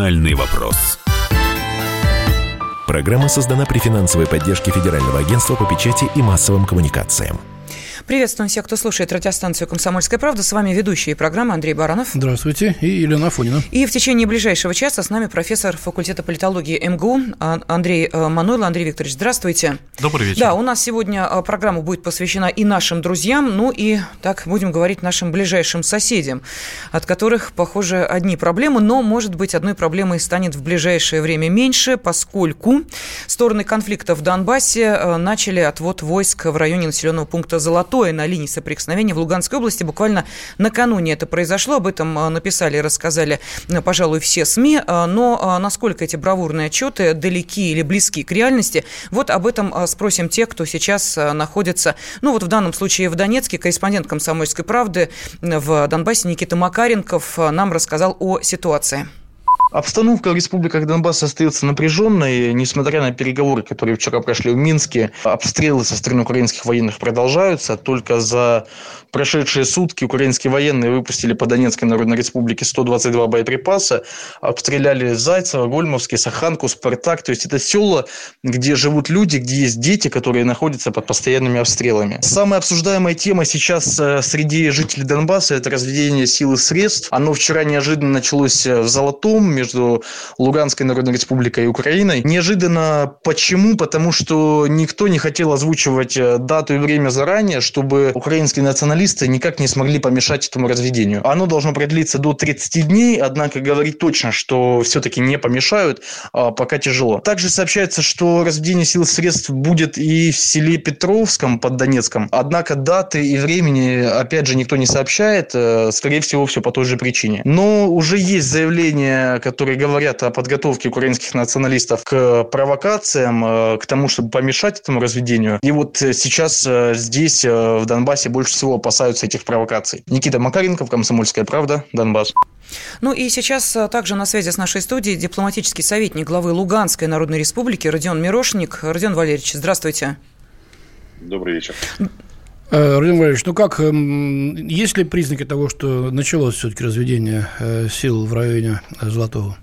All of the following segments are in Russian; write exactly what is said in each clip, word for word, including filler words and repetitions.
«Национальный вопрос». Программа создана при финансовой поддержке Федерального агентства по печати и массовым коммуникациям. Приветствуем всех, кто слушает радиостанцию «Комсомольская правда». С вами ведущие программы Андрей Баранов. Здравствуйте. И Елена Афонина. И в течение ближайшего часа с нами профессор факультета политологии эм гэ у Андрей Манойло. Андрей Викторович, здравствуйте. Добрый вечер. Да, у нас сегодня программа будет посвящена и нашим друзьям, ну и, так будем говорить, нашим ближайшим соседям, от которых, похоже, одни проблемы, но, может быть, одной проблемой станет в ближайшее время меньше, поскольку стороны конфликта в Донбассе начали отвод войск в районе населенного пункта Золотой на линии соприкосновения в Луганской области. Буквально накануне это произошло. Об этом написали и рассказали, пожалуй, все СМИ. Но насколько эти бравурные отчеты далеки или близки к реальности, вот об этом спросим тех, кто сейчас находится, ну вот в данном случае в Донецке. Корреспондент «Комсомольской правды» в Донбассе Никита Макаренков нам рассказал о ситуации. Обстановка в республиках Донбасс остается напряженной, несмотря на переговоры, которые вчера прошли в Минске. Обстрелы со стороны украинских военных продолжаются. Только за прошедшие сутки украинские военные выпустили по Донецкой Народной Республике сто двадцать два боеприпаса. Обстреляли Зайцево, Гольмовский, Саханку, Спартак. То есть это села, где живут люди, где есть дети, которые находятся под постоянными обстрелами. Самая обсуждаемая тема сейчас среди жителей Донбасса – это разведение сил и средств. Оно вчера неожиданно началось в Золотом, между Луганской Народной Республикой и Украиной. Неожиданно почему? Потому что никто не хотел озвучивать дату и время заранее, чтобы украинские националисты никак не смогли помешать этому разведению. Оно должно продлиться до тридцати дней, однако говорить точно, что все-таки не помешают, пока тяжело. Также сообщается, что разведение сил и средств будет и в селе Петровском под Донецком, однако даты и времени, опять же, никто не сообщает, скорее всего, все по той же причине. Но уже есть заявление, которые говорят о подготовке украинских националистов к провокациям, к тому, чтобы помешать этому разведению. И вот сейчас здесь, в Донбассе, больше всего опасаются этих провокаций. Никита Макаренков, «Комсомольская правда», Донбасс. Ну и сейчас также на связи с нашей студией дипломатический советник главы Луганской Народной Республики Родион Мирошник. Родион Валерьевич, здравствуйте. Добрый вечер. Родион Валерьевич, ну как, есть ли признаки того, что началось все-таки разведение сил в районе Золотого?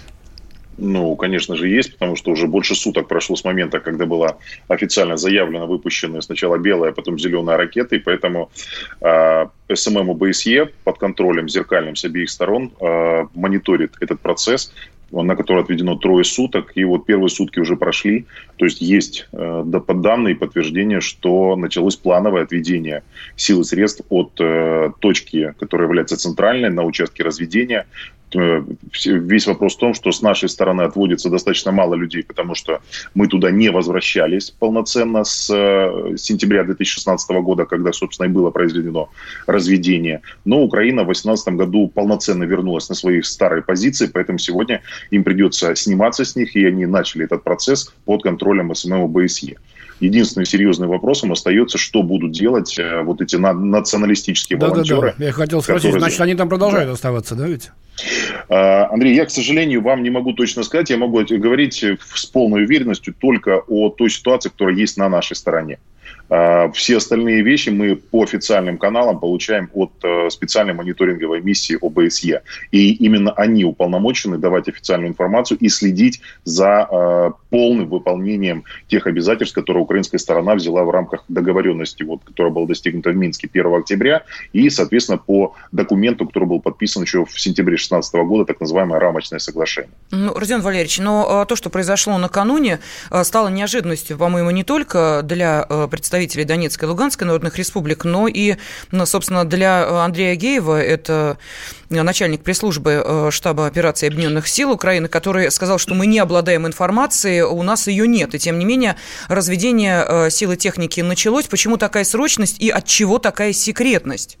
Ну, конечно же, есть, потому что уже больше суток прошло с момента, когда была официально заявлена, выпущена сначала белая, а потом зеленая ракета, и поэтому э, эс эм эм ОБСЕ под контролем зеркальным с обеих сторон э, мониторит этот процесс, на который отведено трое суток, и вот первые сутки уже прошли. То есть есть э, данные и подтверждение, что началось плановое отведение сил и средств от э, точки, которая является центральной, на участке разведения. Весь вопрос в том, что с нашей стороны отводится достаточно мало людей, потому что мы туда не возвращались полноценно с сентября две тысячи шестнадцатого года, когда, собственно, и было произведено разведение. Но Украина в две тысячи восемнадцатом году полноценно вернулась на свои старые позиции, поэтому сегодня им придется сниматься с них, и они начали этот процесс под контролем эс эм эм ОБСЕ. Единственным серьезным вопросом остается, что будут делать э, вот эти на- националистические да, волонтеры. Да, да. Я хотел спросить, которые... значит, они там продолжают да. оставаться, да, ведь? Андрей, я, к сожалению, вам не могу точно сказать. Я могу говорить с полной уверенностью только о той ситуации, которая есть на нашей стороне. Все остальные вещи мы по официальным каналам получаем от специальной мониторинговой миссии ОБСЕ. И именно они уполномочены давать официальную информацию и следить за полным выполнением тех обязательств, которые украинская сторона взяла в рамках договоренности, вот, которая была достигнута в Минске первого октября, и, соответственно, по документу, который был подписан еще в сентябре две тысячи шестнадцатого года, так называемое рамочное соглашение. Ну, Родион Валерьевич, но то, что произошло накануне, стало неожиданностью, по-моему, не только для представителей Донецкой и Луганской народных республик, но и, собственно, для Андрея Агеева, это начальник пресс-службы штаба операций Объединенных сил Украины, который сказал, что мы не обладаем информацией, у нас ее нет. И, тем не менее, разведение сил и техники началось. Почему такая срочность и от чего такая секретность?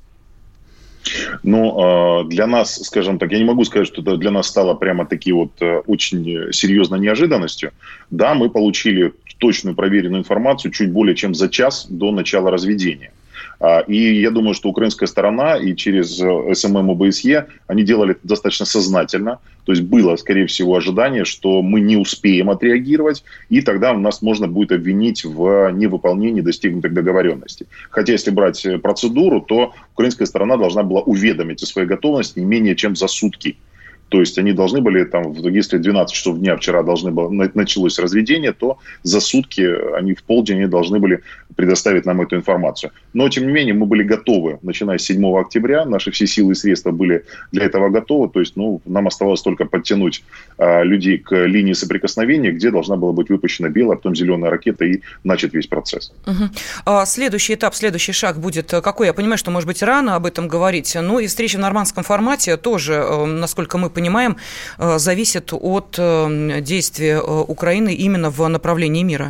Ну, для нас, скажем так, я не могу сказать, что это для нас стало прямо-таки вот очень серьезной неожиданностью. Да, мы получили точную проверенную информацию чуть более чем за час до начала разведения. И я думаю, что украинская сторона и через эс эм эм ОБСЕ они делали это достаточно сознательно. То есть было, скорее всего, ожидание, что мы не успеем отреагировать, и тогда у нас можно будет обвинить в невыполнении достигнутых договоренностей. Хотя, если брать процедуру, то украинская сторона должна была уведомить о своей готовности не менее чем за сутки То есть они должны были, там, если двенадцать часов дня вчера должны было, началось разведение, то за сутки, они в полдень они должны были предоставить нам эту информацию. Но, тем не менее, мы были готовы, начиная с седьмого октября, наши все силы и средства были для этого готовы. То есть, ну, нам оставалось только подтянуть а, людей к линии соприкосновения, где должна была быть выпущена белая, а потом зеленая ракета, и начать весь процесс. Угу. А следующий этап, следующий шаг будет какой? Я понимаю, что, может быть, рано об этом говорить, но и встреча в нормандском формате тоже, насколько мы понимаем, зависит от действия Украины именно в направлении мира.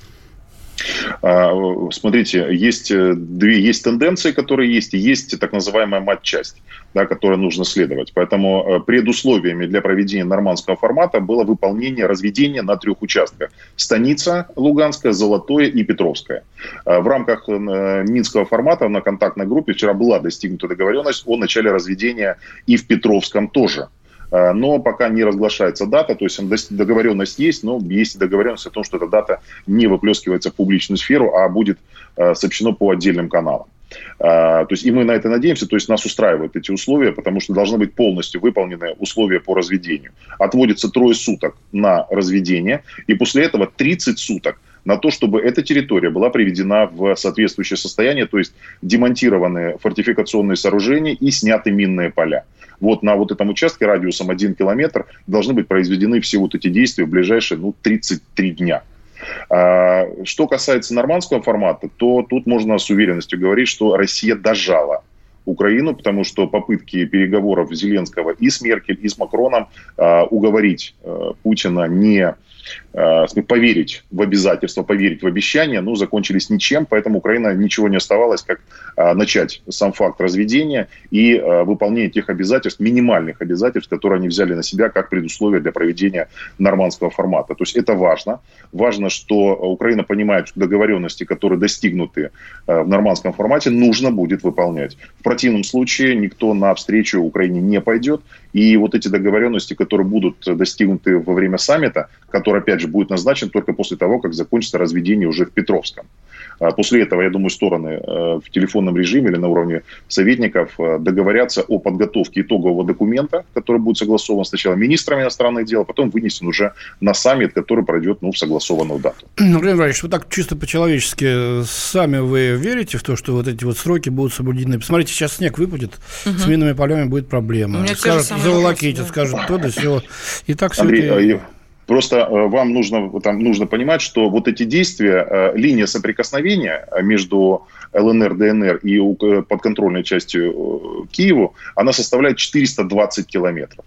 Смотрите, есть две есть тенденции, которые есть, и есть так называемая матчасть, да, которой нужно следовать. Поэтому предусловиями для проведения нормандского формата было выполнение разведения на трех участках: Станица Луганская, Золотое и Петровское. В рамках Минского формата на контактной группе вчера была достигнута договоренность о начале разведения и в Петровском тоже. Но пока не разглашается дата, то есть договоренность есть, но есть договоренность о том, что эта дата не выплескивается в публичную сферу, а будет сообщено по отдельным каналам. То есть и мы на это надеемся, то есть нас устраивают эти условия, потому что должны быть полностью выполнены условия по разведению. Отводится трое суток на разведение, и после этого тридцать суток на то, чтобы эта территория была приведена в соответствующее состояние, то есть демонтированы фортификационные сооружения и сняты минные поля. Вот на вот этом участке радиусом один километр должны быть произведены все вот эти действия в ближайшие ну, тридцать три дня. Что касается нормандского формата, то тут можно с уверенностью говорить, что Россия дожала Украину, потому что попытки переговоров Зеленского и с Меркель, и с Макроном уговорить Путина не поверить в обязательства, поверить в обещания, ну, закончились ничем, поэтому Украина ничего не оставалось, как а, начать сам факт разведения и а, выполнение тех обязательств, минимальных обязательств, которые они взяли на себя как предусловие для проведения нормандского формата. То есть это важно. Важно, что Украина понимает, что договоренности, которые достигнуты а, в нормандском формате, нужно будет выполнять. В противном случае никто на встречу Украине не пойдет, и вот эти договоренности, которые будут достигнуты во время саммита, который, опять же, будет назначен только после того, как закончится разведение уже в Петровском. После этого, я думаю, стороны в телефонном режиме или на уровне советников договорятся о подготовке итогового документа, который будет согласован сначала министрами иностранных дел, а потом вынесен уже на саммит, который пройдет ну, в согласованную дату. Владимир Владимирович, вы так чисто по-человечески сами вы верите в то, что вот эти вот сроки будут соблюдены? Посмотрите, сейчас снег выпадет, угу. с минными полями будет проблема. Скажут, заволоките, да. скажут то да сё. И так все Андрей, это... Просто вам нужно, там, нужно понимать, что вот эти действия, линия соприкосновения между ЛНР, ДНР и подконтрольной частью Киеву, она составляет четыреста двадцать километров.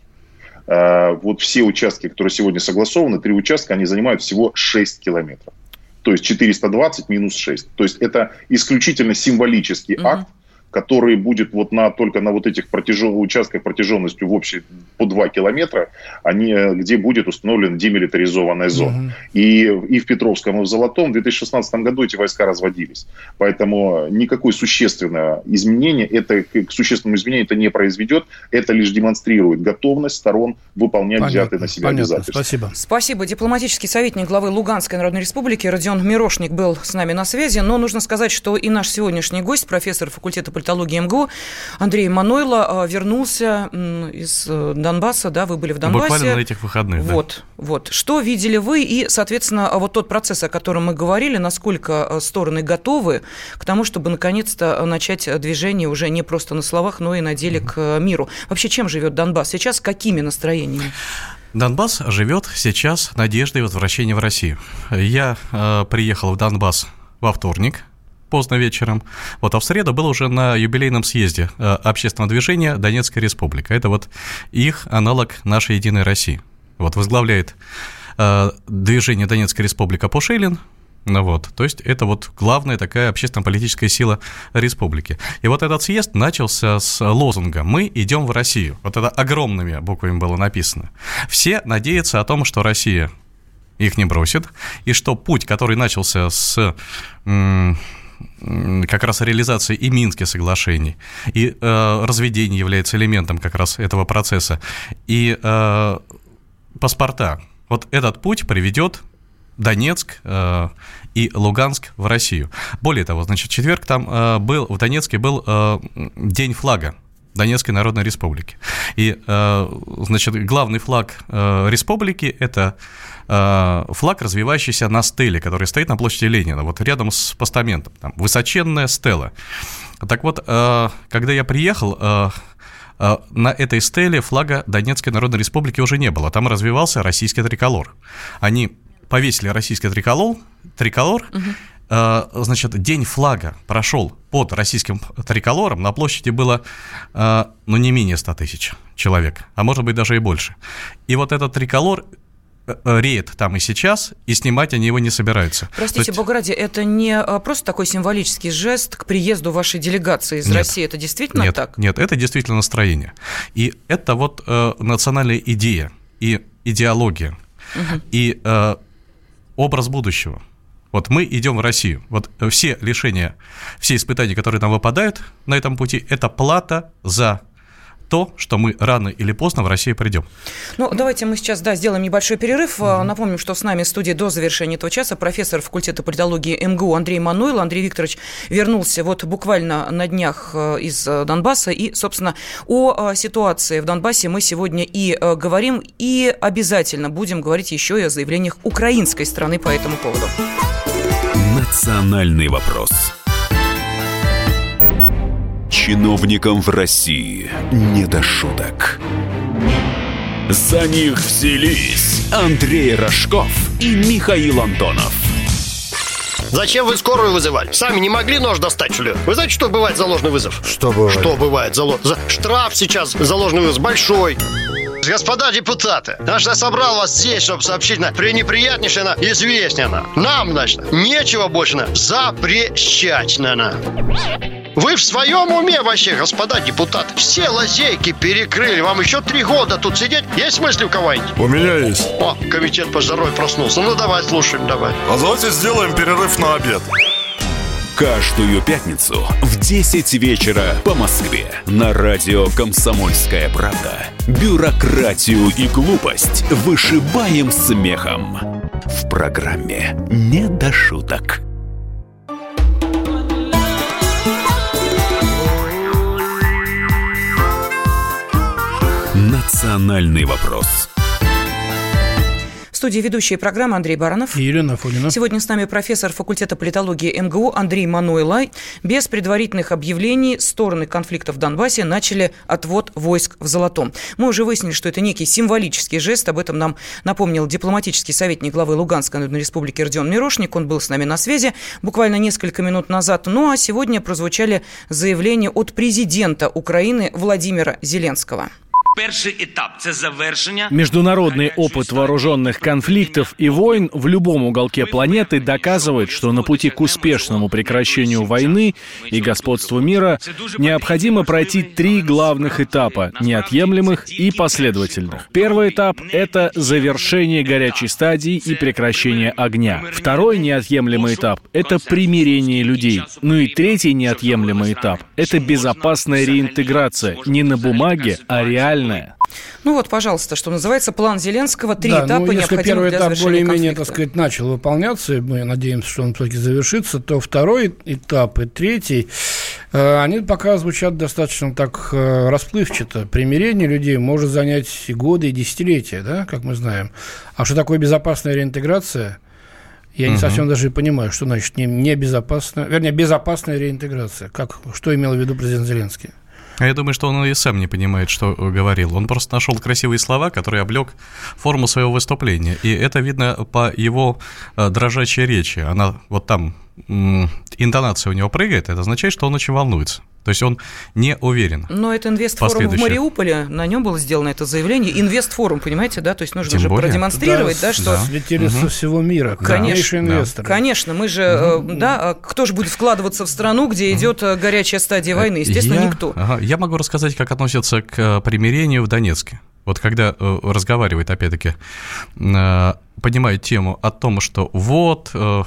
Вот все участки, которые сегодня согласованы, три участка, они занимают всего шесть километров. То есть четыреста двадцать минус шесть. То есть это исключительно символический угу. акт, который будет вот на, только на вот этих протяжен... участках протяженностью в общей по два километра, они, где будет установлена демилитаризованная зона. Uh-huh. И, и в Петровском, и в Золотом в две тысячи шестнадцатом году эти войска разводились. Поэтому никакое существенное изменение, это, к существенному изменению это не произведет, это лишь демонстрирует готовность сторон выполнять понятно, взятые на себя понятно. обязательства. Спасибо. Спасибо. Дипломатический советник главы Луганской Народной Республики Родион Мирошник был с нами на связи, но нужно сказать, что и наш сегодняшний гость, профессор факультета политологии МГУ Андрей Манойло, вернулся из Донбасса, да, вы были в Донбассе. Буквально на этих выходных, вот, да. Вот. Что видели вы и, соответственно, вот тот процесс, о котором мы говорили, насколько стороны готовы к тому, чтобы наконец-то начать движение уже не просто на словах, но и на деле mm-hmm. к миру. Вообще, чем живет Донбасс сейчас, какими настроениями? Донбасс живет сейчас надеждой возвращения в Россию. Я э, приехал в Донбасс во вторник, поздно вечером. Вот, а в среду был уже на юбилейном съезде э, общественного движения «Донецкая республика». Это вот их аналог нашей «Единой России». Вот, возглавляет э, движение «Донецкая республика» Пушилин. Ну вот, то есть это вот главная такая общественно-политическая сила республики. И вот этот съезд начался с лозунга «Мы идем в Россию». Вот это огромными буквами было написано. Все надеются о том, что Россия их не бросит, и что путь, который начался с... М- как раз реализация и Минских соглашений, и э, разведение является элементом как раз этого процесса, и э, паспорта. Вот этот путь приведет Донецк э, и Луганск в Россию. Более того, значит, в четверг там э, был, в Донецке был э, День флага. Донецкой Народной Республики. И, значит, главный флаг республики – это флаг, развивающийся на стеле, который стоит на площади Ленина, вот рядом с постаментом, там высоченная стела. Так вот, когда я приехал, на этой стеле флага Донецкой Народной Республики уже не было, там развивался российский триколор. Они повесили российский триколор, триколор, угу. Значит, день флага прошел под российским триколором, на площади было, ну, не менее ста тысяч человек, а может быть даже и больше. И вот этот триколор реет там и сейчас, и снимать они его не собираются. Простите, есть... Бога ради, это не просто такой символический жест к приезду вашей делегации из нет, России? Это действительно нет, так? Нет, это действительно настроение. И это вот э, национальная идея, и идеология, угу. и э, образ будущего. Вот мы идем в Россию. Вот все лишения, все испытания, которые нам выпадают на этом пути, это плата за то, что мы рано или поздно в Россию придем. Ну, давайте мы сейчас, да, сделаем небольшой перерыв. Mm-hmm. Напомним, что с нами в студии до завершения этого часа профессор факультета политологии эм гэ у Андрей Мануйло. Андрей Викторович вернулся вот буквально на днях из Донбасса. И, собственно, о ситуации в Донбассе мы сегодня и говорим, и обязательно будем говорить еще и о заявлениях украинской стороны по этому поводу. Национальный вопрос. Чиновникам в России не до шуток. За них взялись Андрей Рожков и Михаил Антонов. Зачем вы скорую вызывали? Сами не могли нож достать, что ли? Вы знаете, что бывает за ложный вызов? Что бывает? Что бывает за ложный? Штраф сейчас за ложный вызов большой. Господа депутаты, значит, я собрал вас здесь, чтобы сообщить на пренеприятнейшее, на известнее на. Нам, значит, нечего больше на запрещать на. на. Вы в своем уме вообще, господа депутаты? Все лазейки перекрыли. Вам еще три года тут сидеть? Есть мысли у кого-нибудь? У меня есть. О, комитет по здоровью проснулся. Ну, давай, слушаем, давай. А давайте сделаем перерыв на обед. Каждую пятницу в десять вечера по Москве на радио «Комсомольская правда». Бюрократию и глупость вышибаем смехом. В программе «Не до шуток». Национальный вопрос. В студии ведущие программы Андрей Баранов и Елена Афонина. Сегодня с нами профессор факультета политологии эм гэ у Андрей Мануйло. Без предварительных объявлений стороны конфликта в Донбассе начали отвод войск в Золотом. Мы уже выяснили, что это некий символический жест. Об этом нам напомнил дипломатический советник главы Луганской Народной Республики Родион Мирошник. Он был с нами на связи буквально несколько минут назад. Ну а сегодня прозвучали заявления от президента Украины Владимира Зеленского. Перший этап – це завершення. Международный опыт вооруженных конфликтов и войн в любом уголке планеты доказывает, что на пути к успешному прекращению войны и господству мира необходимо пройти три главных этапа, неотъемлемых и последовательных. Первый этап – это завершение горячей стадии и прекращение огня. Второй неотъемлемый этап – это примирение людей. Ну и третий неотъемлемый этап – это безопасная реинтеграция не на бумаге, а реально. Ну вот, пожалуйста, что называется, план Зеленского, три да, этапа, ну, необходимых первый для этап завершения более-менее, конфликта. так сказать, начал выполняться, и мы надеемся, что он все-таки завершится, то второй этап и третий, э, они пока звучат достаточно так э, расплывчато. Примирение людей может занять и годы, и десятилетия, да, как мы знаем. А что такое безопасная реинтеграция? Я не uh-huh. совсем даже понимаю, что значит не, не безопасная, вернее, безопасная реинтеграция. Как, что имел в виду президент Зеленский? Я думаю, что он и сам не понимает, что говорил. Он просто нашел красивые слова, которые облег форму своего выступления. И это видно по его дрожащей речи. Она вот там, интонация у него прыгает, это означает, что он очень волнуется. То есть он не уверен. Но это инвестфорум в Мариуполе, на нем было сделано это заявление. Инвестфорум, понимаете, да? То есть нужно Тем же более. продемонстрировать, да, да что... Да. Слетели угу. со всего мира, конечно, инвесторы. Конечно, мы же, угу. да, кто же будет вкладываться в страну, где идет угу. горячая стадия войны? Естественно, я, никто. Ага, я могу рассказать, как относятся к примирению в Донецке. Вот когда э, разговаривает, опять-таки, э, поднимает тему о том, что вот... Э,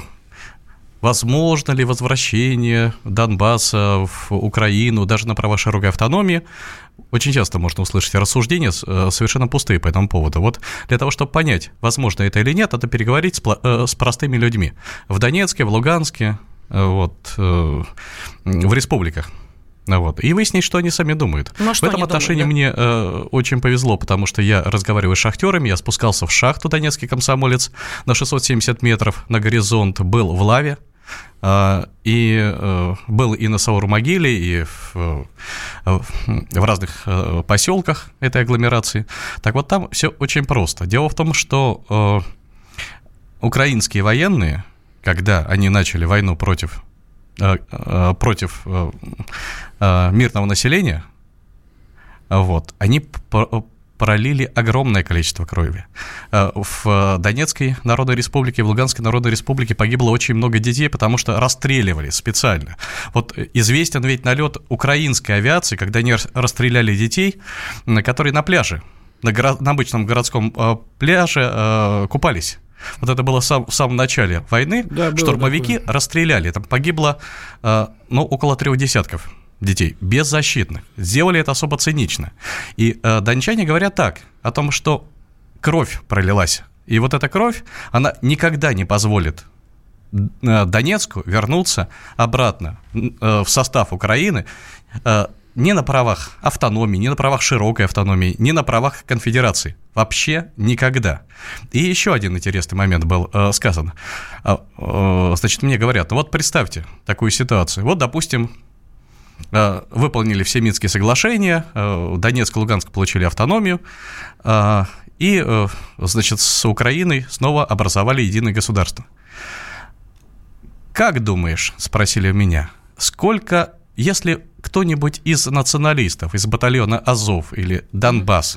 возможно ли возвращение Донбасса в Украину даже на права широкой автономии? Очень часто можно услышать рассуждения совершенно пустые по этому поводу. Вот для того, чтобы понять, возможно это или нет, надо переговорить с, с простыми людьми. В Донецке, в Луганске, вот, в республиках. Вот. И выяснить, что они сами думают. Ну, а в этом отношении думают, да? мне э, очень повезло, потому что я разговариваю с шахтерами, я спускался в шахту «Донецкий комсомолец» на шестьсот семьдесят метров на горизонт, был в лаве, э, и э, был и на Саур-могиле, и в, э, в разных э, поселках этой агломерации. Так вот, там все очень просто. Дело в том, что э, украинские военные, когда они начали войну против против мирного населения, вот, они пролили огромное количество крови. В Донецкой Народной Республике, в Луганской Народной Республике погибло очень много детей, потому что расстреливали специально. Вот известен ведь налет украинской авиации, когда они расстреляли детей, которые на пляже, на, горо- на обычном городском пляже купались. Вот это было сам, в самом начале войны. Да, штурмовики такое. Расстреляли. Там погибло э, ну, около трех десятков детей, беззащитных. Сделали это особо цинично. И э, дончане говорят так, о том, что кровь пролилась. И вот эта кровь, она никогда не позволит э, Донецку вернуться обратно э, в состав Украины, э, не на правах автономии, не на правах широкой автономии, не на правах конфедерации. Вообще никогда. И еще один интересный момент был э, сказан. Э, э, значит, мне говорят, ну вот представьте такую ситуацию. Вот, допустим, э, выполнили все Минские соглашения, э, Донецк и Луганск получили автономию, э, и, э, значит, с Украиной снова образовали единое государство. Как думаешь, спросили меня, сколько... Если кто-нибудь из националистов, из батальона Азов или Донбасс,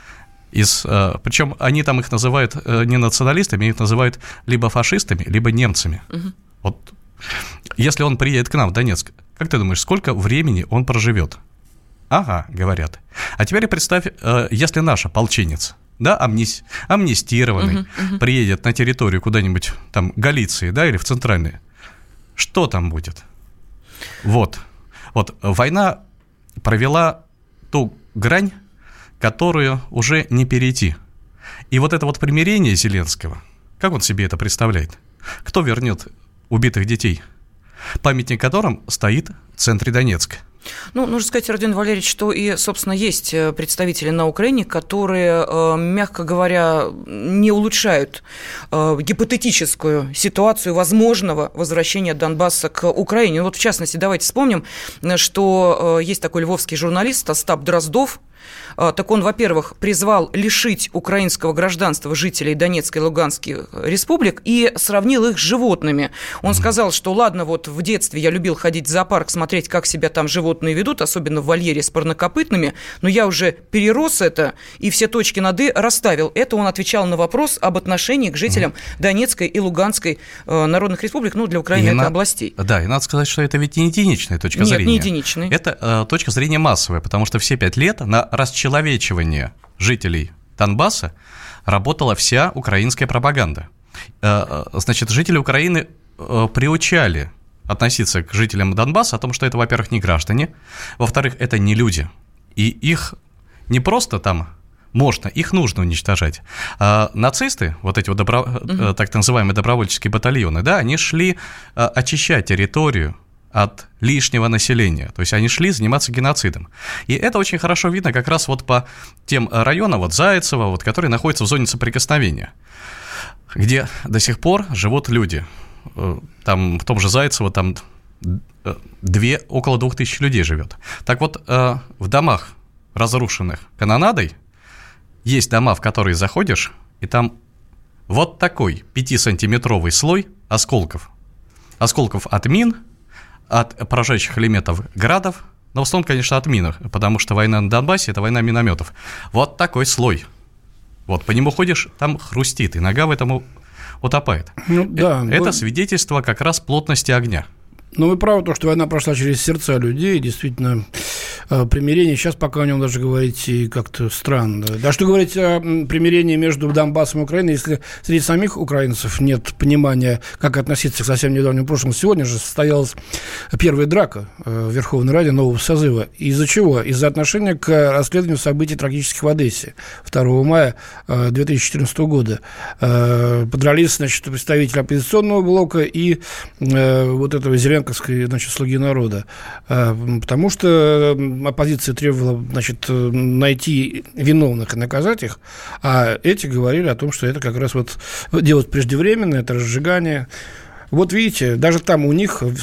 из, э, причем они там их называют э, не националистами, их называют либо фашистами, либо немцами. Угу. Вот, если он приедет к нам в Донецк, как ты думаешь, сколько времени он проживет? Ага, говорят. А теперь представь, э, если наш ополченец, да, амнис, амнистированный, угу, угу. приедет на территорию куда-нибудь там Галиции, да, или в центральной, что там будет? Вот. Вот, война провела ту грань, которую уже не перейти. И вот это вот примирение Зеленского, как он себе это представляет? Кто вернет убитых детей, памятник которым стоит в центре Донецка? Ну, нужно сказать, Родион Валерьевич, что и, собственно, есть представители на Украине, которые, мягко говоря, не улучшают гипотетическую ситуацию возможного возвращения Донбасса к Украине. Вот, в частности, давайте вспомним, что есть такой львовский журналист Остап Дроздов. Так он, во-первых, призвал лишить украинского гражданства жителей Донецкой и Луганской республик и сравнил их с животными. Он сказал, что ладно, вот в детстве я любил ходить в зоопарк, смотреть, как себя там животные ведут, особенно в вольере с парнокопытными, но я уже перерос это и все точки над «и» расставил. Это он отвечал на вопрос об отношении к жителям Донецкой и Луганской э, народных республик, ну, для Украины и это на... областей. Да, и надо сказать, что это ведь не единичная точка Нет, зрения. Нет, не единичная. Это э, точка зрения массовая, потому что все пять лет на расчеловечивание жителей Донбасса работала вся украинская пропаганда. Значит, жители Украины приучали относиться к жителям Донбасса о том, что это, во-первых, не граждане, во-вторых, это не люди. И их не просто там можно, их нужно уничтожать. А нацисты, вот эти вот добро... угу. так называемые добровольческие батальоны, да, они шли очищать территорию от лишнего населения. То есть они шли заниматься геноцидом. И это очень хорошо видно как раз вот по тем районам, вот Зайцево, вот, которые находятся в зоне соприкосновения, где до сих пор живут люди. Там в том же Зайцево там две, около двух тысяч людей живет. Так вот, в домах, разрушенных канонадой, есть дома, в которые заходишь, и там вот такой пятисантиметровый слой осколков. Осколков от мин, от поражающих элементов градов, но в основном, конечно, от мин, потому что война на Донбассе – это война минометов. Вот такой слой. Вот, по нему ходишь, там хрустит, и нога в этом утопает. Ну, да, это вы... свидетельство как раз плотности огня. Но вы правы, то, что война прошла через сердца людей, действительно, примирение. Сейчас пока о нем даже говорить и как-то странно. Да что говорить о примирении между Донбассом и Украиной, если среди самих украинцев нет понимания, как относиться к совсем недавнему прошлому. Сегодня же состоялась первая драка в Верховной Раде нового созыва. Из-за чего? Из-за отношения к расследованию событий трагических в Одессе второго мая две тысячи четырнадцатого года. Подрались, значит, представители оппозиционного блока и вот этого зеленковской, значит, «Слуги народа». Потому что оппозиция требовала, значит, найти виновных и наказать их, а эти говорили о том, что это как раз вот делать преждевременно, это разжигание. Вот видите, даже там у них в,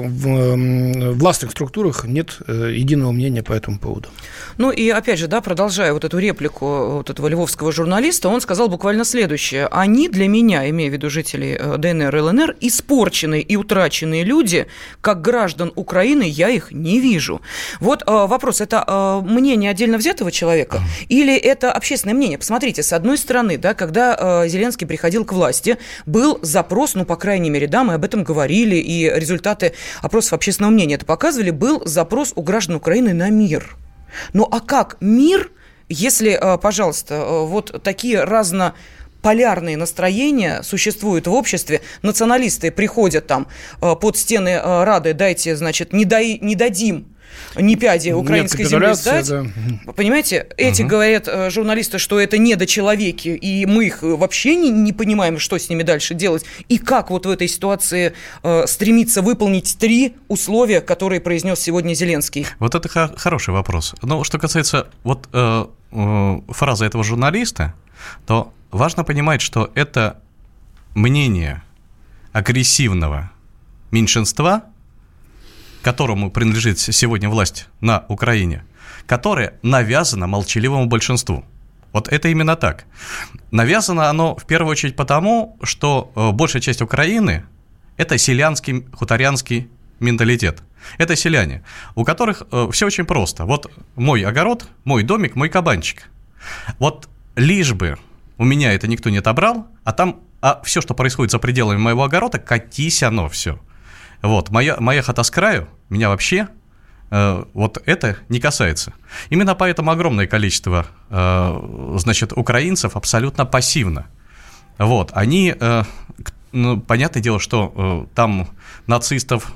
в властных структурах нет единого мнения по этому поводу. Ну и опять же, да, продолжая вот эту реплику вот этого львовского журналиста, он сказал буквально следующее. Они для меня, имея в виду жителей ДНР и ЛНР, испорченные и утраченные люди, как граждан Украины, я их не вижу. Вот э, вопрос, это э, мнение отдельно взятого человека или это общественное мнение? Посмотрите, с одной стороны, да, когда э, Зеленский приходил к власти, был запрос, ну, по крайней мере, да, мы об этом говорили, и результаты опросов общественного мнения это показывали, был запрос у граждан Украины на мир. Ну, а как мир, если, пожалуйста, вот такие разнополярные настроения существуют в обществе, националисты приходят там под стены Рады, дайте, значит, не, дай, не дадим ни пяди украинской земли сдать. Да. Понимаете, эти угу. говорят журналисты, что это недочеловеки, и мы их вообще не, не понимаем, что с ними дальше делать. И как вот в этой ситуации э, стремиться выполнить три условия, которые произнес сегодня Зеленский? Вот это х- хороший вопрос. Но что касается вот э, э, фразы этого журналиста, то важно понимать, что это мнение агрессивного меньшинства, которому принадлежит сегодня власть на Украине, которое навязано молчаливому большинству. Вот это именно так. Навязано оно в первую очередь потому, что большая часть Украины – это селянский, хуторянский менталитет. Это селяне, у которых все очень просто. Вот мой огород, мой домик, мой кабанчик. Вот лишь бы у меня это никто не отобрал, а там а все, что происходит за пределами моего огорода, катись оно все. Вот, моя, моя хата с краю, меня вообще э, вот это не касается. Именно поэтому огромное количество, э, значит, украинцев абсолютно пассивно. Вот, они, э, ну, понятное дело, что э, там нацистов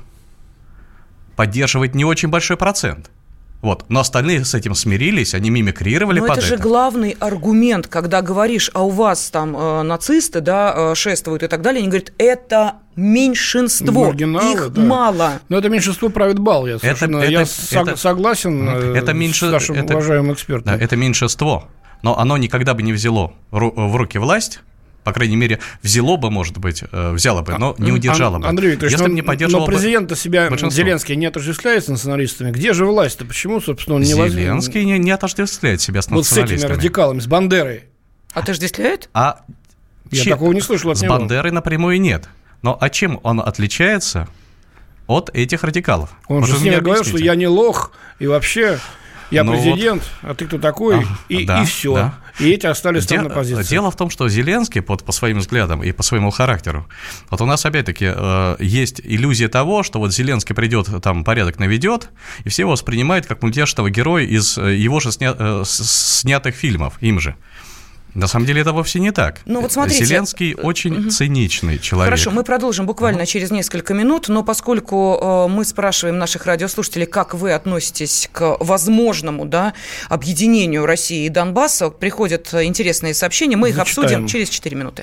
поддерживает не очень большой процент. Вот. Но остальные с этим смирились, они мимикрировали под это. Но это же главный аргумент, когда говоришь, а у вас там э, нацисты, да, э, шествуют и так далее, они говорят, это меньшинство, маргиналы, их да. мало. Но это меньшинство правит бал, я совершенно это, я это, сог, это, согласен это меньше, с нашим это, уважаемым экспертом. Да, это меньшинство, но оно никогда бы не взяло в руки власть. По крайней мере, взяло бы, может быть, взяло бы, но не удержало бы. Андрей Викторович, если но, бы не поддерживал но президента себя большинство. Зеленский не отождествляет с националистами. Где же власть-то? Почему, собственно, он не возьмет? Зеленский не, не отождествляет себя с националистами. Вот с этими радикалами, с Бандерой. Отождествляет? А Я че... такого не слышал от с него. С Бандерой напрямую нет. Но а чем он отличается от этих радикалов? Он вот же с ними говорил, что я не лох, и вообще... Я ну президент, вот. А ты кто такой? А, и, да, и все. Да. И эти остались Де- там на позиции. Дело в том, что Зеленский, по, по своим взглядам и по своему характеру, вот у нас опять-таки э, есть иллюзия того, что вот Зеленский придет, там порядок наведет, и все его воспринимают как мультяшного героя из его же сня- э, снятых фильмов, им же. На самом деле это вовсе не так. Ну, вот смотрите. Зеленский очень угу. циничный человек. Хорошо, мы продолжим буквально угу. через несколько минут, но поскольку э, мы спрашиваем наших радиослушателей, как вы относитесь к возможному, да, объединению России и Донбасса, приходят интересные сообщения, мы их Зачитаем. обсудим через четыре минуты.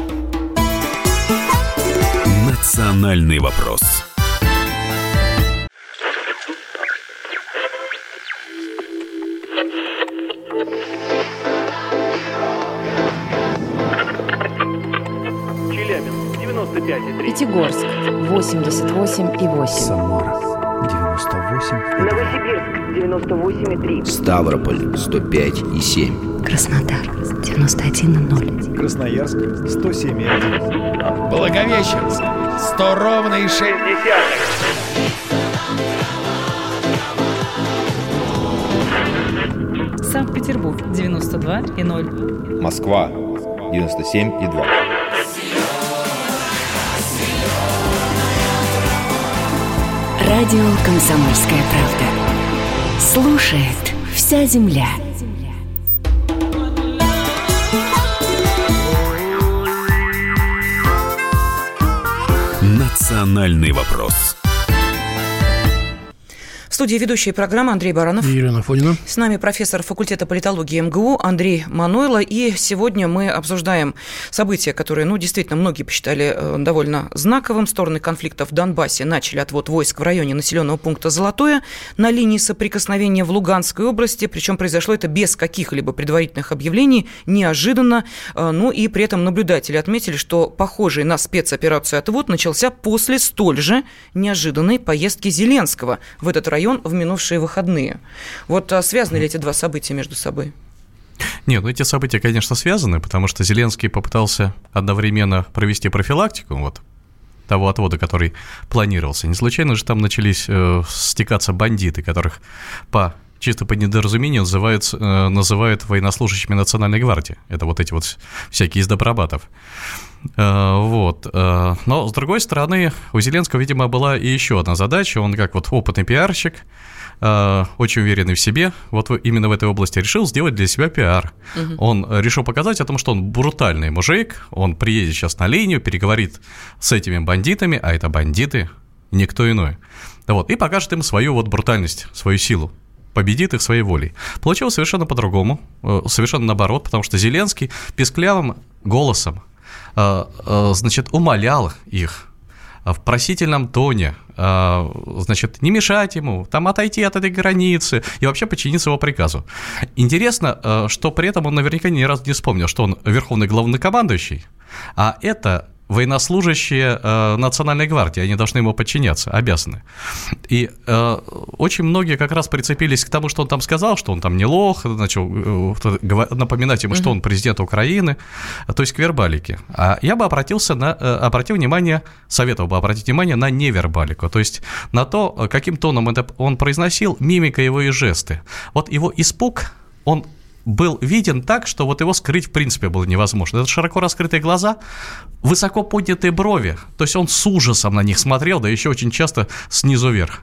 Национальный вопрос. Пятигорск восемьдесят восемь и восемь. Самара девяносто восемь. Новосибирск девяносто восемь и три. Ставрополь сто пять и семь. Краснодар девяносто один и ноль. Красноярск сто семь и один. Благовещенск сто ровно и шесть десятых. Санкт-Петербург девяносто два и ноль. Москва девяносто семь и два. Радио «Комсомольская правда». Слушает вся земля. Национальный вопрос. В студии ведущая программы Андрей Баранов. И Елена Афонина. С нами профессор факультета политологии эм гэ у Андрей Манойло. И сегодня мы обсуждаем события, которые, ну, действительно, многие посчитали довольно знаковым. Стороны конфликта в Донбассе начали отвод войск в районе населенного пункта Золотое на линии соприкосновения в Луганской области. Причем произошло это без каких-либо предварительных объявлений, неожиданно. Ну и при этом наблюдатели отметили, что похожий на спецоперацию отвод начался после столь же неожиданной поездки Зеленского в этот район в минувшие выходные. Вот а связаны ли эти два события между собой? Нет, ну эти события, конечно, связаны, потому что Зеленский попытался одновременно провести профилактику вот того отвода, который планировался. Не случайно же там начались э, стекаться бандиты, которых по чисто по недоразумению называют, э, называют военнослужащими Национальной гвардии. Это вот эти вот всякие из добробатов. Э, вот. Э, но, с другой стороны, у Зеленского, видимо, была и еще одна задача. Он, как вот опытный пиарщик, э, очень уверенный в себе, вот именно в этой области решил сделать для себя пиар. Угу. Он решил показать о том, что он брутальный мужик, он приедет сейчас на линию, переговорит с этими бандитами, а это бандиты, никто иной. Вот, и покажет им свою вот брутальность, свою силу. Победит их своей волей. Получилось совершенно по-другому, совершенно наоборот, потому что Зеленский писклявым голосом, значит, умолял их в просительном тоне, значит, не мешать ему, там отойти от этой границы и вообще подчиниться его приказу. Интересно, что при этом он наверняка ни разу не вспомнил, что он верховный главнокомандующий, а это военнослужащие э, Национальной гвардии, они должны ему подчиняться, обязаны. И э, очень многие как раз прицепились к тому, что он там сказал, что он там не лох, начал э, напоминать ему, что он президент Украины, то есть к вербалике. А я бы обратился на, э, обратил внимание, советовал бы обратить внимание на невербалику, то есть на то, каким тоном это он произносил, мимика его и жесты. Вот его испуг, он был виден так, что вот его скрыть в принципе было невозможно. Это широко раскрытые глаза, высоко поднятые брови, то есть он с ужасом на них смотрел, да еще очень часто снизу вверх.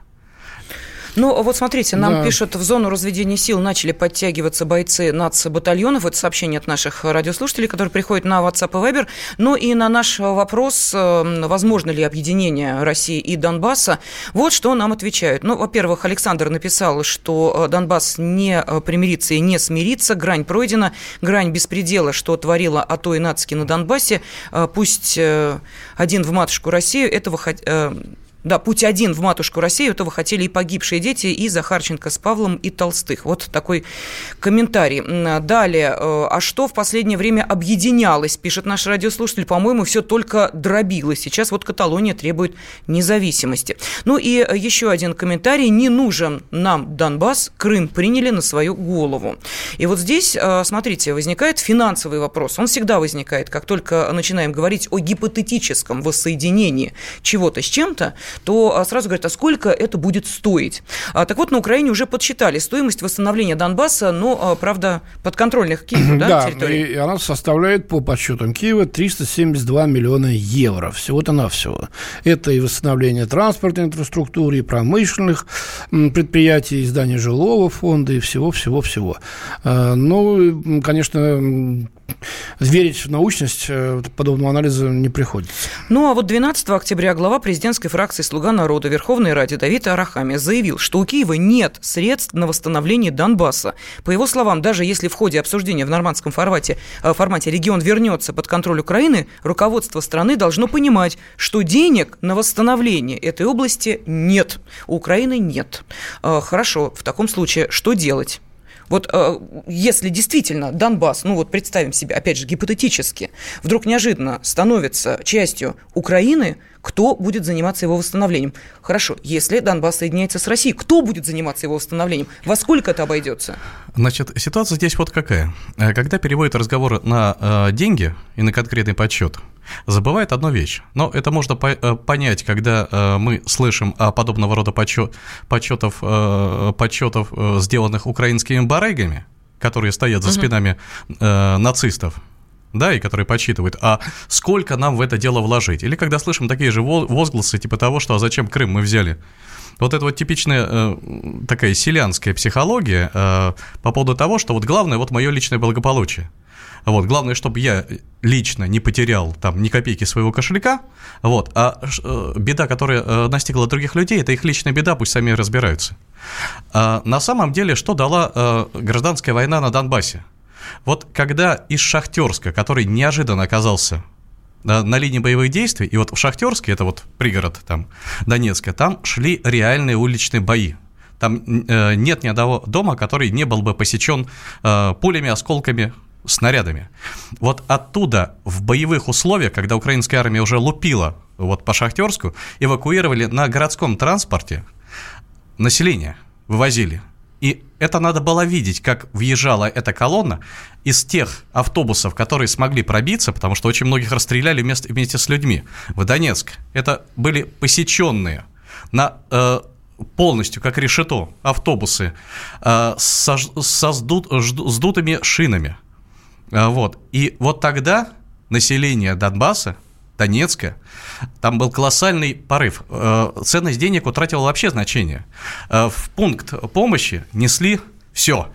Ну, вот смотрите, нам да. пишут, в зону разведения сил начали подтягиваться бойцы нацбатальонов. Это сообщение от наших радиослушателей, которые приходят на WhatsApp и Viber. Ну и на наш вопрос, возможно ли объединение России и Донбасса, вот что нам отвечают. Ну, во-первых, Александр написал, что Донбасс не примирится и не смирится, грань пройдена, грань беспредела, что творила АТО и нацики на Донбассе. Пусть один в матушку Россию, этого хотят... Да, путь один в матушку Россию, этого хотели и погибшие дети, и Захарченко с Павлом, и Толстых. Вот такой комментарий. Далее, а что в последнее время объединялось, пишет наш радиослушатель, по-моему, все только дробилось. Сейчас вот Каталония требует независимости. Ну и еще один комментарий. Не нужен нам Донбасс, Крым приняли на свою голову. И вот здесь, смотрите, возникает финансовый вопрос. Он всегда возникает, как только начинаем говорить о гипотетическом воссоединении чего-то с чем-то, то сразу говорят, а сколько это будет стоить? А, так вот, на Украине уже подсчитали стоимость восстановления Донбасса, но, правда, подконтрольных Киеву, да, да, территорий? И она составляет, по подсчетам Киева, триста семьдесят два миллиона евро. Всего-то навсего. Это и восстановление транспортной инфраструктуры, и промышленных предприятий, и здания жилого фонда, и всего-всего-всего. Ну, конечно, верить в научность подобного анализа не приходится. Ну, а вот двенадцатого октября глава президентской фракции «Слуга народа» Верховной Ради Давид Арахамия заявил, что у Киева нет средств на восстановление Донбасса. По его словам, даже если в ходе обсуждения в нормандском формате, формате регион вернется под контроль Украины, руководство страны должно понимать, что денег на восстановление этой области нет. У Украины нет. Хорошо, в таком случае что делать? Вот э, если действительно Донбасс, ну вот представим себе, опять же, гипотетически, вдруг неожиданно становится частью Украины, кто будет заниматься его восстановлением? Хорошо, если Донбасс соединяется с Россией, кто будет заниматься его восстановлением? Во сколько это обойдется? Значит, ситуация здесь вот какая. Когда переводят разговор на э, деньги и на конкретный подсчет, забывает одну вещь. Но это можно по- понять, когда э, мы слышим о подобного рода подсчет, подсчетов, э, подсчетов, э, сделанных украинскими барыгами, которые стоят за спинами э, нацистов, да, и которые подсчитывают, а сколько нам в это дело вложить. Или когда слышим такие же возгласы, типа того, что а зачем Крым мы взяли? Вот это вот типичная э, такая селянская психология э, по поводу того, что вот главное, вот мое личное благополучие. Вот, главное, чтобы я лично не потерял там ни копейки своего кошелька, вот, а э, беда, которая э, настигла других людей, это их личная беда, пусть сами разбираются. А на самом деле, что дала э, гражданская война на Донбассе? Вот когда из Шахтерска, который неожиданно оказался на, на линии боевых действий, и вот в Шахтерске, это вот пригород там Донецка, там шли реальные уличные бои. Там э, нет ни одного дома, который не был бы посечен э, пулями, осколками, снарядами. Вот оттуда в боевых условиях, когда украинская армия уже лупила вот по Шахтерску, эвакуировали на городском транспорте население, вывозили. И это надо было видеть, как въезжала эта колонна из тех автобусов, которые смогли пробиться, потому что очень многих расстреляли вместе, вместе с людьми в Донецк. Это были посеченные на... Э, полностью, как решето, автобусы э, со, со сдут, сдутыми шинами. Вот. И вот тогда население Донбасса, Донецка, там был колоссальный порыв. Ценность денег утратила вообще значение. В пункт помощи несли все.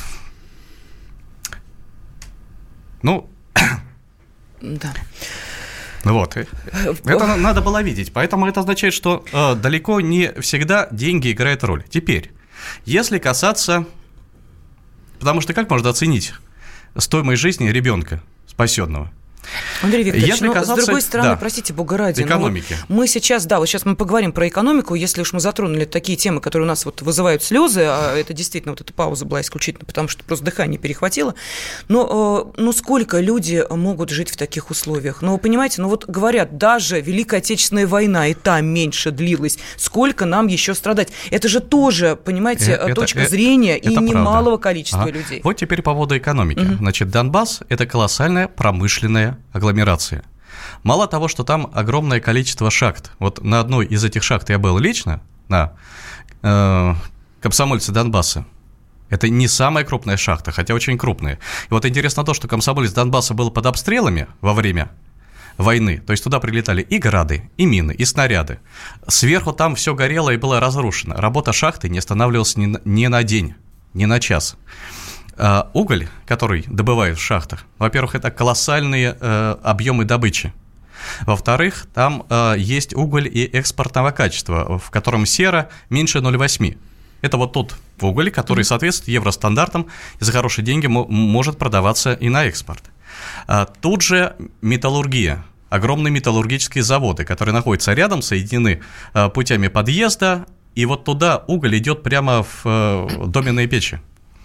Ну, да. Вот. Это надо было видеть. Поэтому это означает, что э, далеко не всегда деньги играют роль. Теперь, если касаться... Потому что как можно оценить стоимость жизни ребенка спасенного? Андрей Викторович, если но казаться, с другой стороны, да, простите, бога ради, экономики. Ну, мы сейчас, да, вот сейчас мы поговорим про экономику, если уж мы затронули такие темы, которые у нас вот вызывают слезы, а это действительно, вот эта пауза была исключительно потому, что просто дыхание перехватило, но ну, сколько люди могут жить в таких условиях? Ну, вы понимаете, ну вот говорят, даже Великая Отечественная война и та меньше длилась, сколько нам еще страдать? Это же тоже, понимаете, это, точка это, зрения это и правда. Немалого количества ага. людей. Вот теперь по поводу экономики. Угу. Значит, Донбасс – это колоссальная промышленная агломерация. Мало того, что там огромное количество шахт. Вот на одной из этих шахт я был лично, на э, Комсомольце Донбасса. Это не самая крупная шахта, хотя очень крупная. И вот интересно то, что Комсомолец Донбасса был под обстрелами во время войны. То есть туда прилетали и грады, и мины, и снаряды. Сверху там все горело и было разрушено. Работа шахты не останавливалась ни на, ни на день, ни на час. Uh, уголь, который добывают в шахтах, во-первых, это колоссальные uh, объемы добычи. Во-вторых, там uh, есть уголь и экспортного качества, в котором сера меньше ноль целых восемь десятых. Это вот тот уголь, который соответствует евростандартам и за хорошие деньги м- может продаваться и на экспорт. Uh, тут же металлургия. Огромные металлургические заводы, которые находятся рядом, соединены uh, путями подъезда, и вот туда уголь идет прямо в uh, доменные печи.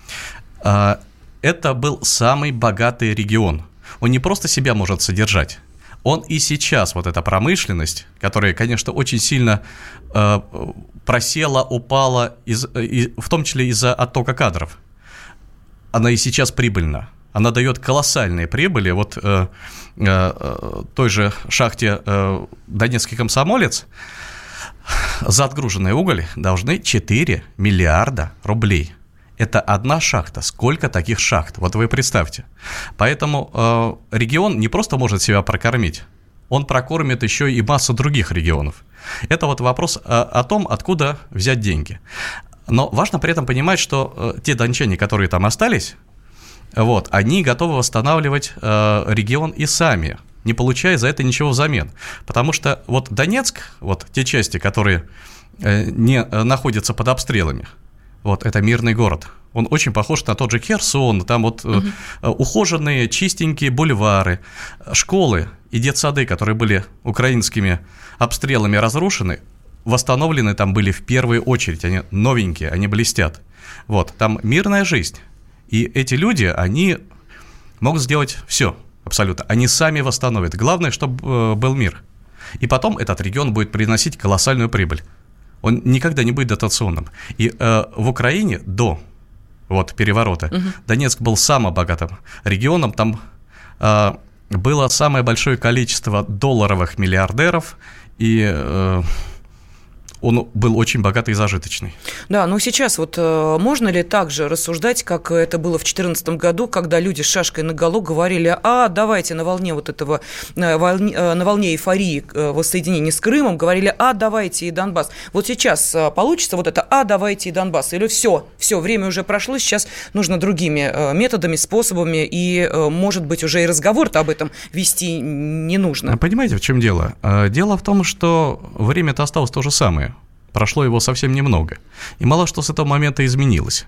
Это был самый богатый регион. Он не просто себя может содержать, он и сейчас, вот эта промышленность, которая, конечно, очень сильно э, просела, упала, из, и, в том числе из-за оттока кадров, она и сейчас прибыльна. Она дает колоссальные прибыли. Вот э, э, той же шахте э, Донецкий Комсомолец за отгруженный уголь должны четыре миллиарда рублей. Это одна шахта. Сколько таких шахт? Вот вы представьте. Поэтому э, регион не просто может себя прокормить, он прокормит еще и массу других регионов. Это вот вопрос о, о том, откуда взять деньги. Но важно при этом понимать, что э, те дончане, которые там остались, вот, они готовы восстанавливать э, регион и сами, не получая за это ничего взамен. Потому что вот Донецк, вот те части, которые э, не э, находятся под обстрелами, вот, это мирный город. Он очень похож на тот же Херсон. Там вот угу. э, ухоженные, чистенькие бульвары, школы и детсады, которые были украинскими обстрелами разрушены, восстановлены там были в первую очередь. Они новенькие, они блестят. Вот, там мирная жизнь. И эти люди, они могут сделать все абсолютно. Они сами восстановят. Главное, чтобы э, был мир. И потом этот регион будет приносить колоссальную прибыль. Он никогда не будет дотационным. И э, в Украине до вот, переворота угу. Донецк был самым богатым регионом. Там э, было самое большое количество долларовых миллиардеров и э, он был очень богатый и зажиточный. Да, но сейчас вот э, можно ли так же рассуждать, как это было в две тысячи четырнадцатом году, когда люди с шашкой наголо говорили: а давайте на волне вот этого, на волне, на волне эйфории э, воссоединения с Крымом, говорили: а давайте и Донбасс. Вот сейчас э, получится вот это: а давайте и Донбасс. Или все, все, время уже прошло, сейчас нужно другими э, методами, способами, и, э, может быть, уже и разговор-то об этом вести не нужно. Понимаете, в чем дело? Дело в том, что время-то осталось то же самое. Прошло его совсем немного. И мало что с этого момента изменилось.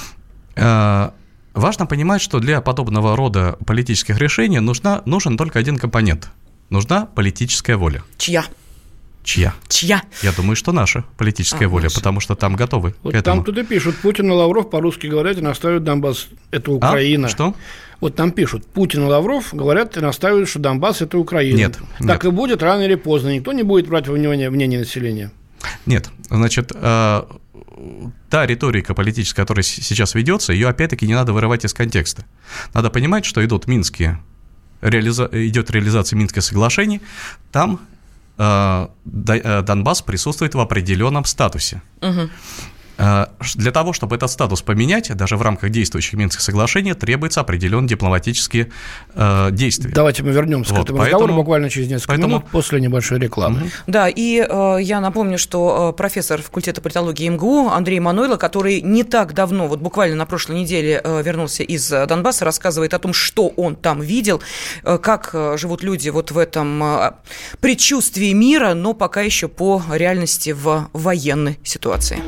Важно понимать, что для подобного рода политических решений нужна, нужен только один компонент. Нужна политическая воля. Чья? Чья? Чья? Я думаю, что наша политическая а, воля, наша. Потому что там готовы вот к этому. Там туда пишут: Путин и Лавров, по-русски говорят, и настаивают Донбасс – это Украина. А? Что? Вот там пишут: Путин и Лавров говорят и настаивают, что Донбасс – это Украина. Нет. Так нет. и будет рано или поздно. Никто не будет брать во внимание мнение населения. Нет. Значит, э, та риторика политическая, которая сейчас ведется, ее опять-таки не надо вырывать из контекста. Надо понимать, что идут минские, реализа, идет реализация Минских соглашений. Там э, Донбасс присутствует в определенном статусе. Угу. Для того, чтобы этот статус поменять, даже в рамках действующих Минских соглашений, требуются определенные дипломатические э, действия. Давайте мы вернемся вот, к этому поэтому, разговору буквально через несколько поэтому... минут после небольшой рекламы. Угу. Да, и э, я напомню, что э, профессор факультета политологии МГУ Андрей Манойло, который не так давно, вот буквально на прошлой неделе э, вернулся из Донбасса, рассказывает о том, что он там видел, э, как э, живут люди вот в этом э, предчувствии мира, но пока еще по реальности в военной ситуации.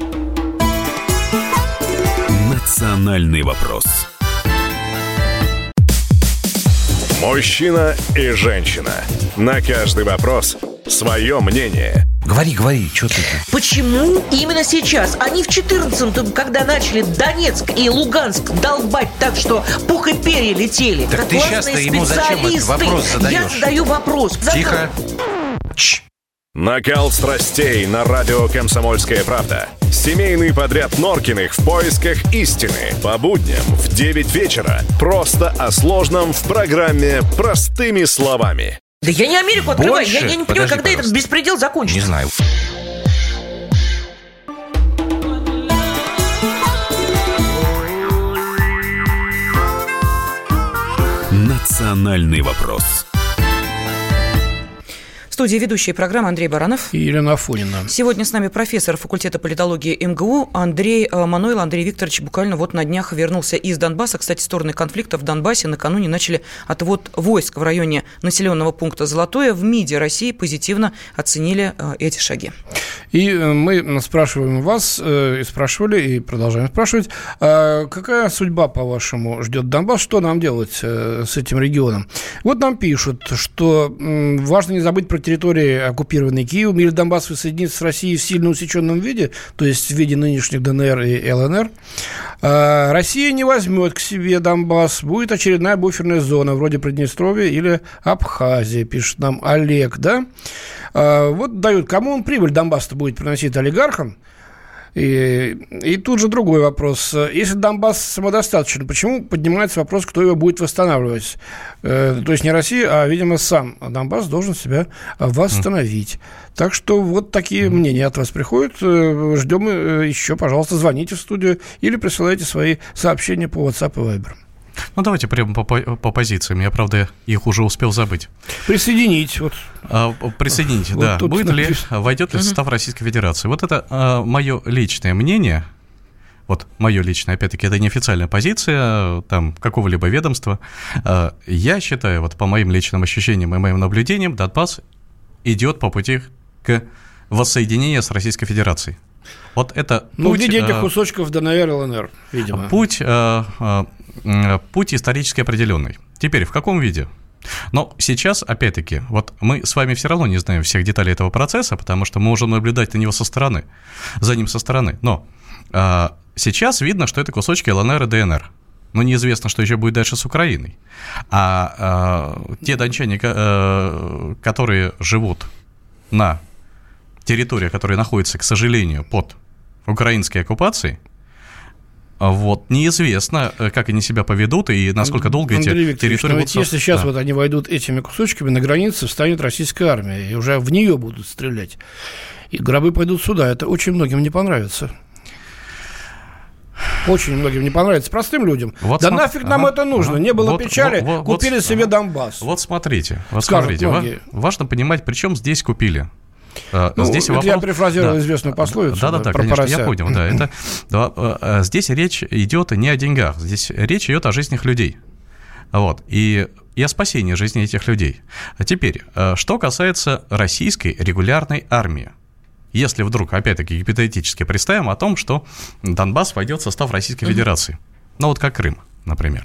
Национальный вопрос. Мужчина и женщина. На каждый вопрос свое мнение. Говори, говори, что ты... Почему именно сейчас? Они в четырнадцатом, когда начали Донецк и Луганск долбать так, что пух и перья летели. Так ты сейчас-то ему зачем этот вопрос задаешь? Я задаю вопрос. Тихо. Чш. Накал страстей на радио «Комсомольская правда». Семейный подряд Норкиных в поисках истины. По будням в девять вечера. Просто о сложном в программе «Простыми словами». Да я не Америку открываю. Я, я не понимаю, Подожди, когда пожалуйста. этот беспредел закончится. Не знаю. Национальный вопрос. В студии ведущая программы Андрей Баранов и Елена Афонина. Сегодня с нами профессор факультета политологии МГУ Андрей Манойло. Андрей Викторович буквально вот на днях вернулся из Донбасса. Кстати, стороны конфликта в Донбассе накануне начали отвод войск в районе населенного пункта Золотое. В МИДе России позитивно оценили эти шаги. И мы спрашиваем вас, и спрашивали, и продолжаем спрашивать, какая судьба, по-вашему, ждет Донбасс, что нам делать с этим регионом? Вот нам пишут, что важно не забыть про территории, оккупированной Киевом, или Донбасс воссоединится с Россией в сильно усеченном виде, то есть в виде нынешних ДНР и ЛНР. Россия не возьмет к себе Донбасс, будет очередная буферная зона, вроде Приднестровья или Абхазии, пишет нам Олег, да? Вот дают, кому он прибыль Донбасс-то будет приносить, олигархам? И, и тут же другой вопрос. Если Донбасс самодостаточен, почему поднимается вопрос, кто его будет восстанавливать? Э, то есть не Россия, а, видимо, сам Донбасс должен себя восстановить. Mm. Так что вот такие mm. мнения от вас приходят. Ждем еще, пожалуйста, звоните в студию или присылайте свои сообщения по WhatsApp и Viber. Ну, давайте прямо по, по, по позициям. Я, правда, их уже успел забыть. Присоединить. Вот. А, присоединить, вот да. Будет ли, войдет ли в состав Российской Федерации? Вот это а, мое личное мнение. Вот мое личное, опять-таки, это неофициальная позиция там какого-либо ведомства. А, я считаю, вот по моим личным ощущениям и моим наблюдениям, Донбасс идет по пути к воссоединению с Российской Федерацией. Вот это ну, путь... в виде этих а, кусочков ДНР, ЛНР, видимо. Путь... А, а, Путь исторически определенный. Теперь, в каком виде? Но сейчас, опять-таки, вот мы с вами все равно не знаем всех деталей этого процесса, потому что мы можем наблюдать на него со стороны, за ним со стороны. Но а, сейчас видно, что это кусочки ЛНР и ДНР. Но неизвестно, что еще будет дальше с Украиной. А, а те дончане, а, которые живут на территории, которая находится, к сожалению, под украинской оккупацией, Вот, неизвестно, как они себя поведут и насколько долго Андрей эти территории будут... Если сейчас да. вот они войдут этими кусочками, на границе встанет российская армия, и уже в нее будут стрелять. И гробы пойдут сюда. Это очень многим не понравится. Очень многим не понравится. Простым людям. Вот да см... нафиг нам ага, это нужно. Ага. Не было вот, печали, вот, вот, купили вот, себе ага. Донбасс. Вот смотрите, вот смотрите. Многие. Важно понимать, при чем здесь купили. Ну, здесь это вопрос... я перефразировал да. известную пословицу. Да, да, да, конечно, порося. Я понял. Да, это, да, здесь речь идет не о деньгах, здесь речь идет о жизнях людей. Вот, и, и о спасении жизни этих людей. А теперь, что касается российской регулярной армии. Если вдруг, опять-таки, гипотетически представим о том, что Донбасс войдет в состав Российской Федерации, mm-hmm. ну вот как Крым, например.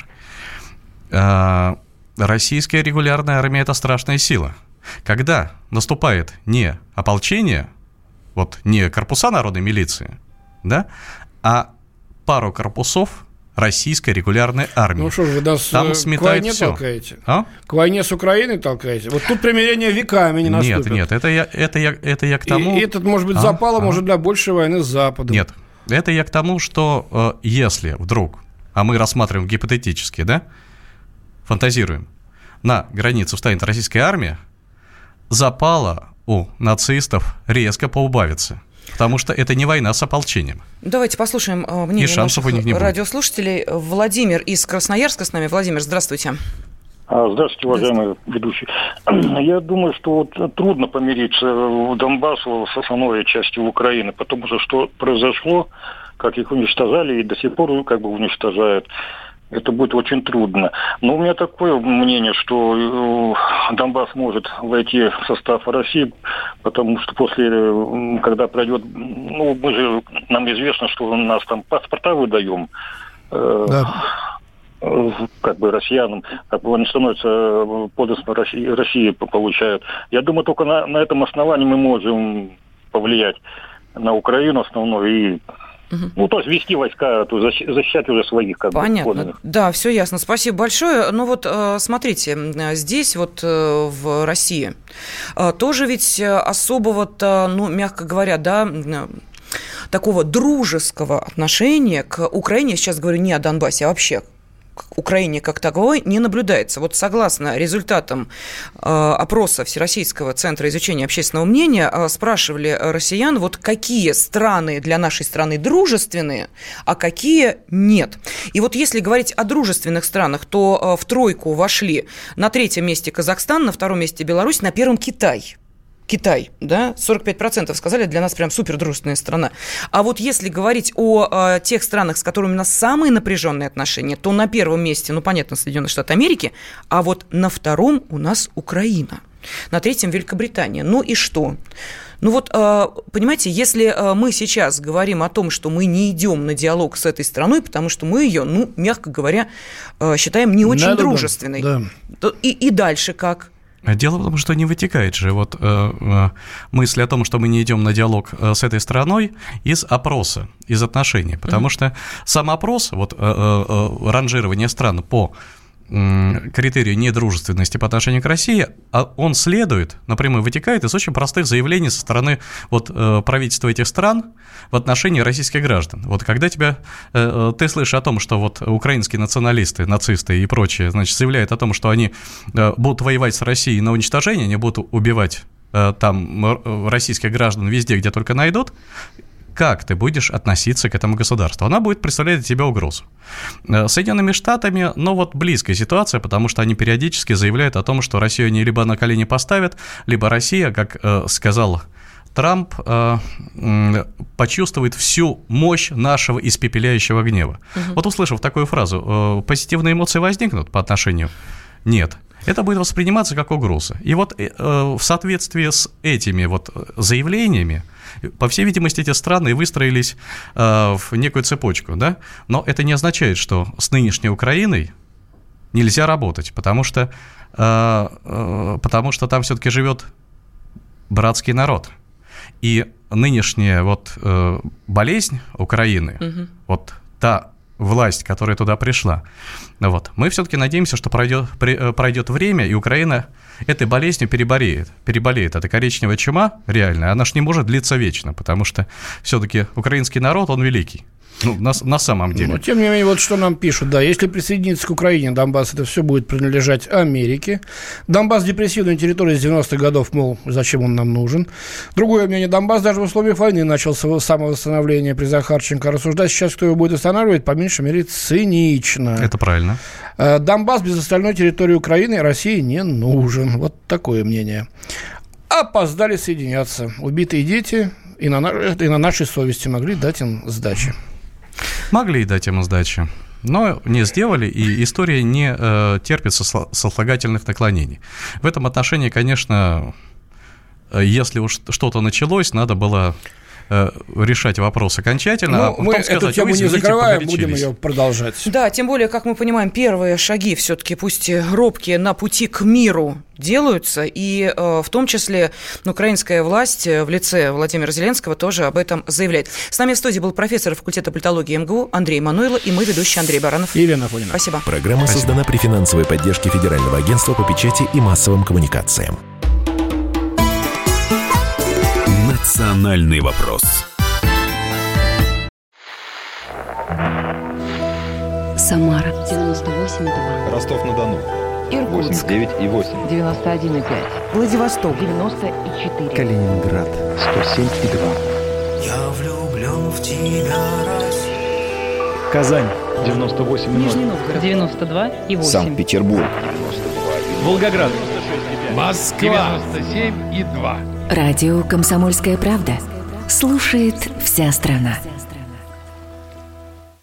Российская регулярная армия – это страшная сила. Когда наступает не ополчение, вот не корпуса народной милиции, да, а пару корпусов российской регулярной армии. Ну что ж, вы нас там к войне все. толкаете? А? К войне с Украиной толкаете? Вот тут примирение веками не наступит. Нет, нет, это я, это я, это я к тому... И этот, может быть, а? запало, а? может, для большей войны с Западом. Нет, это я к тому, что э, если вдруг, а мы рассматриваем гипотетически, да, фантазируем, на границе встанет российская армия, запала у нацистов резко поубавится. Потому что это не война с ополчением. Давайте послушаем мнение наших радиослушателей. Владимир из Красноярска с нами. Владимир, здравствуйте. Здравствуйте, уважаемый ведущий. Я думаю, что вот трудно помириться в Донбассу с основной частью Украины, потому что что произошло, как их уничтожали и до сих пор как бы уничтожают. Это будет очень трудно. Но у меня такое мнение, что Донбасс может войти в состав России, потому что после, когда пройдет, ну, мы же, нам известно, что у нас там паспорта выдаем, да. э, как бы россиянам, как бы они становятся подданством России, России получают. Я думаю, только на, на этом основании мы можем повлиять на Украину основной и Угу. Ну, то есть вести войска, то защищать уже своих, как Понятно. бы. Понятно. Да, все ясно. Спасибо большое. Ну вот, смотрите, здесь вот в России тоже ведь особого-то, ну, мягко говоря, да, такого дружеского отношения к Украине, я сейчас говорю не о Донбассе, а вообще к Украине как таковой не наблюдается. Вот согласно результатам э, опроса Всероссийского центра изучения общественного мнения, э, спрашивали россиян, вот какие страны для нашей страны дружественные, а какие нет. И вот если говорить о дружественных странах, то э, в тройку вошли на третьем месте Казахстан, на втором месте Беларусь, на первом Китай. Китай, да, сорок пять процентов сказали, для нас прям супердружественная страна. А вот если говорить о, о тех странах, с которыми у нас самые напряженные отношения, то на первом месте, ну, понятно, Соединенные Штаты Америки, а вот на втором у нас Украина, на третьем Великобритания. Ну и что? Ну вот, понимаете, если мы сейчас говорим о том, что мы не идем на диалог с этой страной, потому что мы ее, ну, мягко говоря, считаем не очень Надо, дружественной, да. то и, и дальше как? Дело в том, что не вытекает же вот э, э, мысль о том, что мы не идем на диалог э, с этой страной из опроса, из отношений, потому mm-hmm. что сам опрос, вот э, э, ранжирование стран по э, критерию недружественности по отношению к России, он следует, напрямую вытекает из очень простых заявлений со стороны вот, э, правительства этих стран в отношении российских граждан. Вот когда тебя, э, ты слышишь о том, что вот украинские националисты, нацисты и прочие, значит, заявляют о том, что они э, будут воевать с Россией на уничтожение, они будут убивать э, там российских граждан везде, где только найдут, как ты будешь относиться к этому государству? Она будет представлять для тебя угрозу. С Соединенными Штатами, ну вот близкая ситуация, потому что они периодически заявляют о том, что Россию они либо на колени поставят, либо Россия, как э, сказал Трамп, э, э, почувствует всю мощь нашего испепеляющего гнева. Угу. Вот услышав такую фразу, э, позитивные эмоции возникнут по отношению? Нет. Это будет восприниматься как угроза. И вот э, в соответствии с этими вот заявлениями, по всей видимости, эти страны выстроились э, в некую цепочку, да? Но это не означает, что с нынешней Украиной нельзя работать, потому что, э, э, потому что там все-таки живет братский народ. И нынешняя вот э, болезнь Украины, угу. вот та власть, которая туда пришла, вот, мы все-таки надеемся, что пройдет, пройдет время, и Украина этой болезнью переболеет. Переболеет. Это коричневая чума реальная, она же не может длиться вечно, потому что все-таки украинский народ, он великий. Ну, на, на самом деле. Но, тем не менее, вот что нам пишут. Да, если присоединиться к Украине, Донбасс, это все будет принадлежать Америке. Донбасс – депрессивная территория с девяностых годов, мол, зачем он нам нужен. Другое мнение. Донбасс даже в условиях войны начал самовосстановление при Захарченко. Рассуждать сейчас, кто его будет останавливать, по меньшей мере, цинично. Это правильно. Донбасс без остальной территории Украины России не нужен. Вот такое мнение. Опоздали соединяться. Убитые дети и на, и на нашей совести могли дать им сдачи. Могли дать ему сдачи, но не сделали, и история не э, терпит сослагательных наклонений. В этом отношении, конечно, если уж что-то началось, надо было э, решать вопрос окончательно, ну, а потом мы сказать, эту тему извините, не закрываем, будем ее продолжать. Да, тем более, как мы понимаем, первые шаги все-таки, пусть и робкие, на пути к миру делаются, и э, в том числе ну, украинская власть в лице Владимира Зеленского тоже об этом заявляет. С нами в студии был профессор факультета политологии эм гэ у Андрей Мануйло, и мы, ведущий Андрей Баранов. И Елена Афонина. Спасибо. Программа Спасибо. создана при финансовой поддержке Федерального агентства по печати и массовым коммуникациям. Национальный вопрос. Самара девяносто восемь и два. Ростов-на-Дону Иркутск восемьдесят девять и восемь. девяносто один и пять. Владивосток девяносто и четыре. Калининград сто семь и два. Я влюблен в тебя, Россия. Казань девяносто восемь и ноль. Нижний Новгород девяносто два и восемь. Санкт-Петербург девяносто два и Волгоград девяносто шесть и пять. Москва девяносто семь и два. Радио «Комсомольская правда». Слушает вся страна.